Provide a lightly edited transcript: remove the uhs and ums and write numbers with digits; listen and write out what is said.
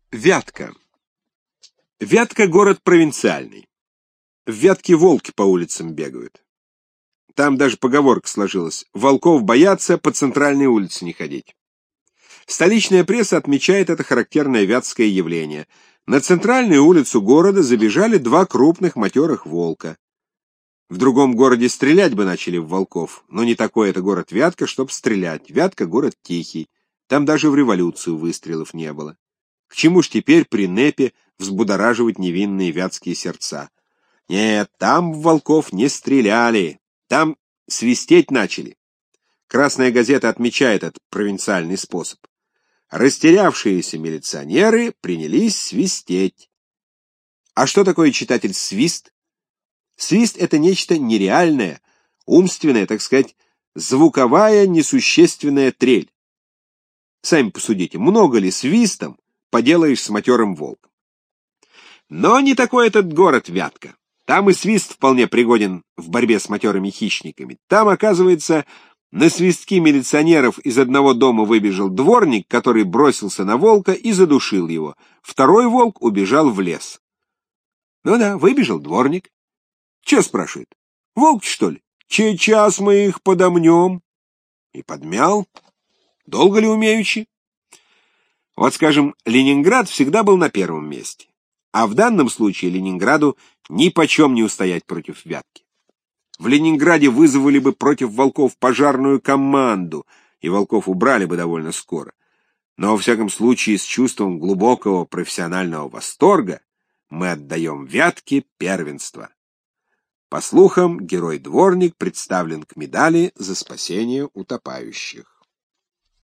Вятка. Вятка — город провинциальный. В Вятке волки по улицам бегают. Там даже поговорка сложилась: волков боятся, по центральной улице не ходить. Столичная пресса отмечает это характерное вятское явление. На центральную улицу города забежали два крупных матерых волка. В другом городе стрелять бы начали в волков, но не такой это город Вятка, чтоб стрелять. Вятка — город тихий. Там даже в революцию выстрелов не было. К чему ж теперь при НЭПе взбудораживать невинные вятские сердца? Нет, там в волков не стреляли, там свистеть начали. Красная газета отмечает этот провинциальный способ. Растерявшиеся милиционеры принялись свистеть. А что такое, читатель, свист? Свист — это нечто нереальное, умственное, так сказать, звуковая несущественная трель. Сами посудите, много ли свистом поделаешь с матерым волком? Но не такой этот город Вятка. Там и свист вполне пригоден в борьбе с матерыми хищниками. Там, оказывается, на свистки милиционеров из одного дома выбежал дворник, который бросился на волка и задушил его. Второй волк убежал в лес. Ну да, выбежал дворник. Че, спрашивает, волк, что ли? Сейчас мы их подомнем. И подмял. Долго ли умеючи? Вот, скажем, Ленинград всегда был на первом месте. А в данном случае Ленинграду нипочем не устоять против Вятки. В Ленинграде вызвали бы против волков пожарную команду, и волков убрали бы довольно скоро. Но, во всяком случае, с чувством глубокого профессионального восторга мы отдаем Вятке первенство. По слухам, герой-дворник представлен к медали за спасение утопающих.